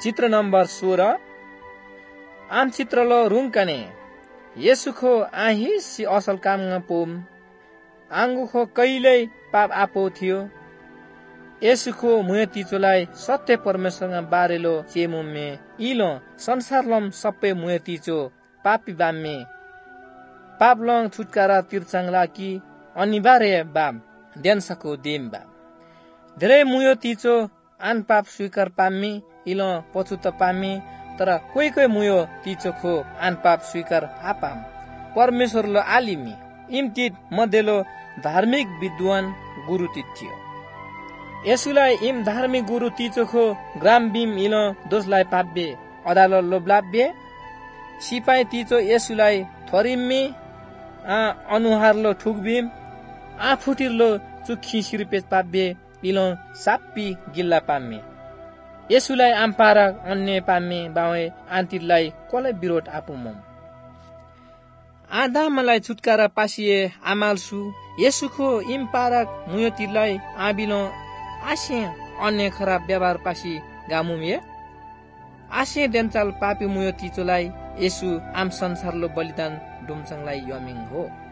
चित्र नम्बर 16 आम चित्रलो रुङ्कने येसुखो आही सी असल काम पोम आङ्गुखो कहिल्यै पाप आपो थियो येसुखो मुय तिचोलाई सत्य परमेश्वरका बारेलो चेमुमे इलो संसारलम सबै मुय तिचो पापी बामे पापलङ छुटकारा तिर्चाङला कि अनिवार्य बाम देन्सको देम बा धेरै मुयो तिचो आन पाप स्वीकार पामी इलो पछुत पामी तर कोही कोही मुयो तिचोखो आन पाप स्वीकार आपाम परमेश्वरलो आलिमी इमतित मध्येलो धार्मिक विद्वान गुरु थियो यसुलाई इम धार्मिक गुरु तिचोखो ग्राम बिम इलो दोषलाई पाब्बे अदालत लोब्लाब्बे सिपाही तिचो यसुलाई थोरिम्मी अनुहारलो ठुकबिम आफुटिरलो चुखी सिरपेच पाब्बे इलो साप्पी गिल्ला पाम्मे यसुलाई आम्पारा अन्य पाम्मे बावे आन्तिरलाई कसलाई विरोध आपुमम आदामलाई छुटकारा पासिए आमालसु यसुखो इम्पाराक मुयतिरलाई आबिलो आसे अन्य खराब व्यवहार पासी गामुमे आसे देन्चाल पापी मुयो तिचोलाई यसु आम संसारलो बलिदान डुमचङलाई यमिङ हो।